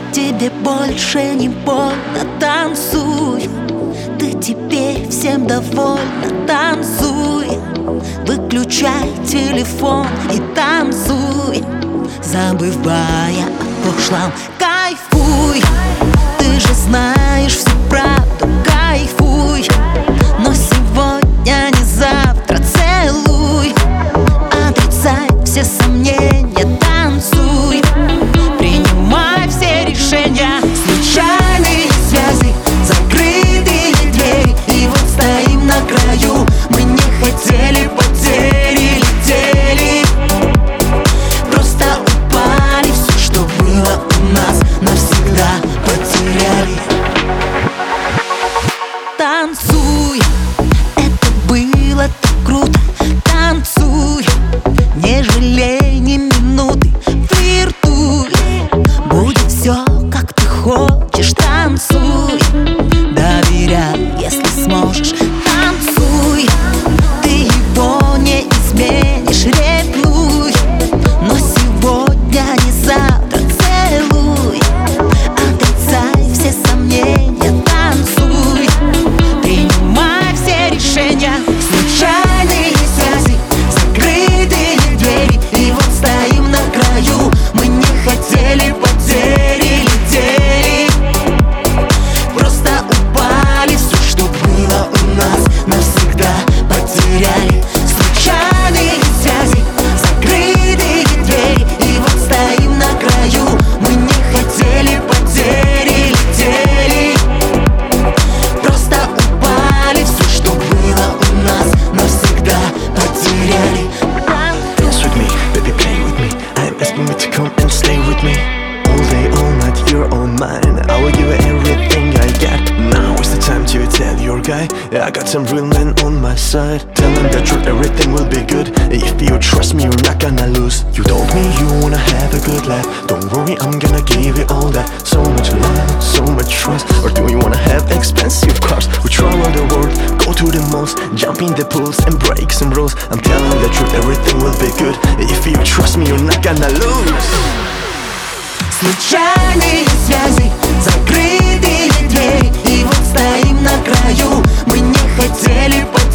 Тебе больше не больно, танцуй. Ты теперь всем довольна, танцуй. Выключай телефон и танцуй, забывая о прошлом, кайфуй. Ты же знаешь всю правду, кайфуй. Но сегодня, не завтра, целуй. Отрицай все сомнения, танцуй. Принимай все решения. Случайные связи, закрытые двери. И вот стоим на краю. Мы не хотели потери, летели. Просто упали, все, что было у нас, навсегда потеряли. Танцуй, это было так круто. Танцуй, не жалей ни минуты, флиртуй. Будет все, как ты хочешь, танцуй. Доверяй, если сможешь, танцуй. Ты его не изменишь, ревнуй. Но сегодня, не завтра, целуй. Отрицай все сомнения, танцуй. Принимай все решения. Случайные связи, закрытые двери. И вот стоим на краю. Мы не хотели потери, летели. Просто упали, все, что было у нас, навсегда потеряли. Случайные связи, закрытые двери. И вот стоим на краю. Мы не хотели потери, летели. Просто упали, все, что было у нас, навсегда потеряли. Dance with me, baby, play with me. I'm asking you to come and stay with me. All day, all night, you're all mine. I will give you everything I got. Now is the time to tell your guy I got some real men on my side. Tell him the truth, everything will be good. If you trust me, you're not gonna lose. You told me you wanna have a good life. Don't worry, I'm gonna give you all that. So much love, so much trust. Or do you wanna have expensive cars? We travel the world, go to the malls, jump in the pools and break some rules. I'm telling the truth, everything will be good. If you trust me, you're not gonna lose. Случайные связи, закрытые двери. И вот стоим на краю. Мы не хотели потери.